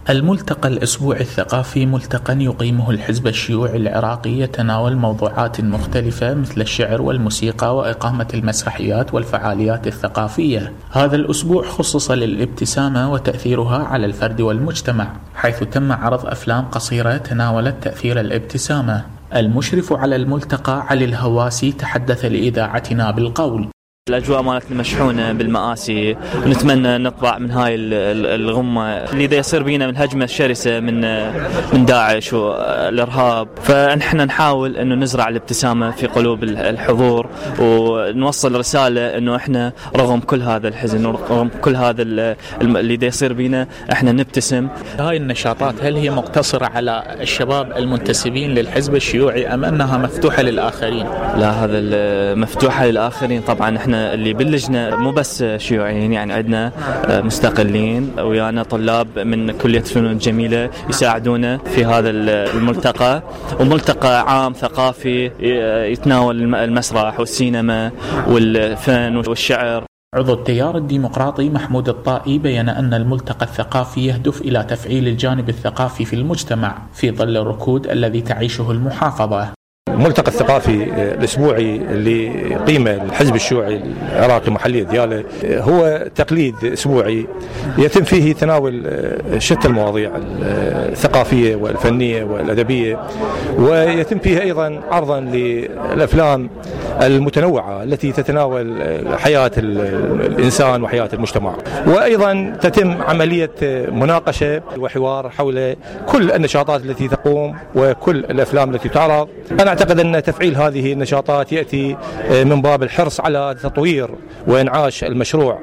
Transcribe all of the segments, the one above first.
الملتقى الأسبوعي الثقافي ملتقى يقيمه الحزب الشيوعي العراقي يتناول موضوعات مختلفة مثل الشعر والموسيقى وإقامة المسرحيات والفعاليات الثقافية. هذا الأسبوع خصص للابتسامة وتأثيرها على الفرد والمجتمع، حيث تم عرض أفلام قصيرة تناولت تأثير الابتسامة. المشرف على الملتقى علي الهواسي تحدث لإذاعتنا بالقول: الأجواء مالتنا مشحونة بالمآسي، ونتمنى نطلع من هاي الغمة اللي دا يصير بينا من هجمة شرسة من داعش والإرهاب. فنحن نحاول إنه نزرع الابتسامة في قلوب الحضور، ونوصل رسالة إنه إحنا رغم كل هذا الحزن ورغم كل هذا اللي دا يصير بينا إحنا نبتسم. هاي النشاطات هل هي مقتصرة على الشباب المنتسبين للحزب الشيوعي أم أنها مفتوحة للآخرين؟ لا، هذا مفتوحة للآخرين طبعا. إحنا اللي باللجنة مو بس شيوعيين، يعني عندنا مستقلين ويانا طلاب من كلية الفنون الجميلة يساعدونا في هذا الملتقى، وملتقى عام ثقافي يتناول المسرح والسينما والفن والشعر. عضو التيار الديمقراطي محمود الطائي بيّن أن الملتقى الثقافي يهدف إلى تفعيل الجانب الثقافي في المجتمع في ظل الركود الذي تعيشه المحافظة. الملتقى الثقافي الأسبوعي اللي قيمة الحزب الشيوعي العراقي محلية ديالى هو تقليد أسبوعي يتم فيه تناول شتى المواضيع الثقافية والفنية والأدبية، ويتم فيه أيضا عرضا للأفلام المتنوعة التي تتناول حياة الإنسان وحياة المجتمع، وأيضا تتم عملية مناقشة وحوار حول كل النشاطات التي تقوم وكل الأفلام التي تعرض. أنا أعتقد أن تفعيل هذه النشاطات يأتي من باب الحرص على تطوير وإنعاش المشروع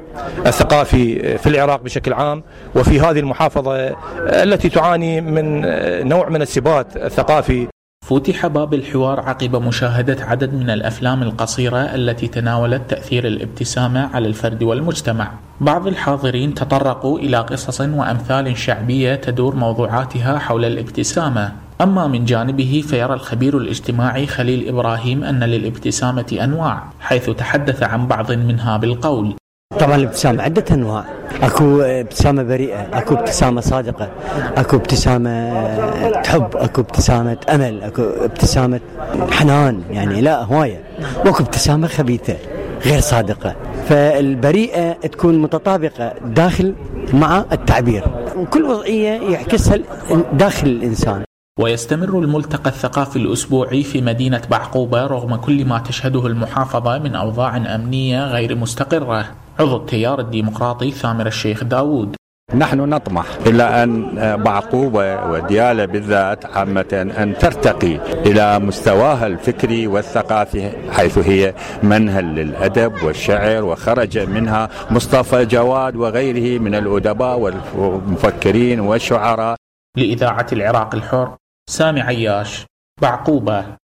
الثقافي في العراق بشكل عام، وفي هذه المحافظة التي تعاني من نوع من السبات الثقافي. فتح باب الحوار عقب مشاهدة عدد من الأفلام القصيرة التي تناولت تأثير الابتسامة على الفرد والمجتمع. بعض الحاضرين تطرقوا إلى قصص وأمثال شعبية تدور موضوعاتها حول الابتسامة. أما من جانبه فيرى الخبير الاجتماعي خليل إبراهيم أن للابتسامة أنواع، حيث تحدث عن بعض منها بالقول: طبعا الابتسامة عدة أنواع، أكو ابتسامة بريئة، أكو ابتسامة صادقة، أكو ابتسامة حب، أكو ابتسامة أمل، أكو ابتسامة حنان، يعني لا هواية، وأكو ابتسامة خبيثة غير صادقة. فالبريئة تكون متطابقة داخل مع التعبير، وكل وضعية يعكسها داخل الإنسان. ويستمر الملتقى الثقافي الأسبوعي في مدينة بعقوبة رغم كل ما تشهده المحافظة من أوضاع أمنية غير مستقرة. عضو التيار الديمقراطي ثامر الشيخ داود: نحن نطمح إلى أن بعقوبة وديالى بالذات عامة أن ترتقي إلى مستواها الفكري والثقافي، حيث هي منهل للأدب والشعر، وخرج منها مصطفى جواد وغيره من الأدباء والمفكرين والشعراء. لإذاعة العراق الحر، سامي عياش، بعقوبة.